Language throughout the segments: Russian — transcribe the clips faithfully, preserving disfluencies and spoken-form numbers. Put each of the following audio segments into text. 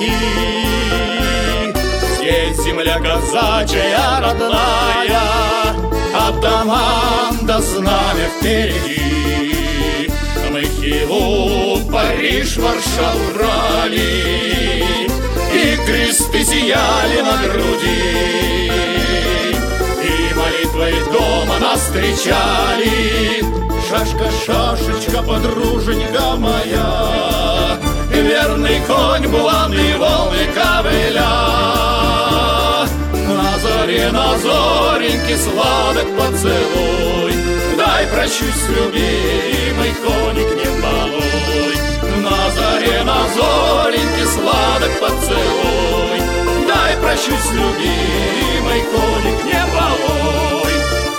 береги. Здесь земля казачья родная, атаман знамя впереди. Мы Хиву, Париж, Варшаву брали, и кресты сияли на груди, и молитвой дома нас встречали. Шашка, шашечка, подруженька моя, верный конь, булавные волны ковыля. На заре, на зореньке сладок поцелуй, дай прощусь, любимый коник, не балуй. На заре, на зореньке сладок поцелуй, дай прощусь, любимый коник, не балуй.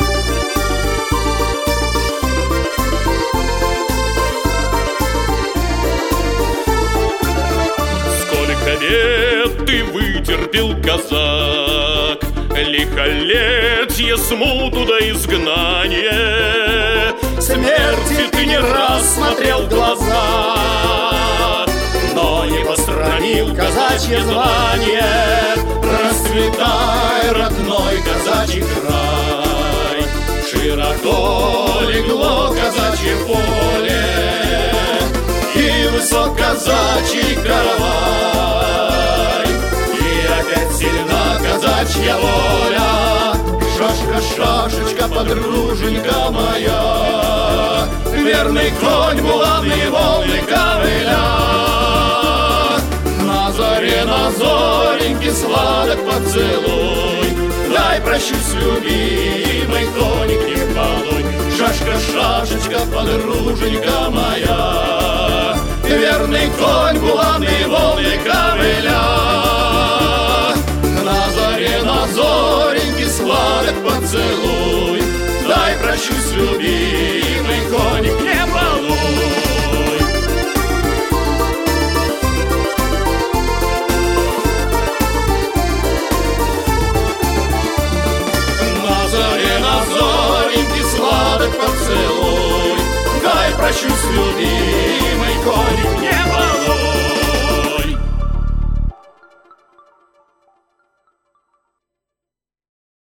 Сколько лет ты вытерпел, казак, лихолетье, смуту да изгнание. Смерти ты не раз смотрел в глаза, но не постранил казачье звание. Расцветай, родной казачий край, широко легло казачье поле, и высок казачий каравай, и опять сильна казачья воля. Шашка, шашечка, подруженька моя, верный конь, булавные волны ковыля. На заре, на зореньке сладок поцелуй, дай прощусь, любимый коник, не балуй. Шашка, шашечка, подруженька моя, верный конь, булавные волны ковыля. На заре, на зореньке сладок поцелуй, дай прощусь, любимый коник, не балуй. На заре, на зореньке сладок поцелуй, дай прощусь, любимый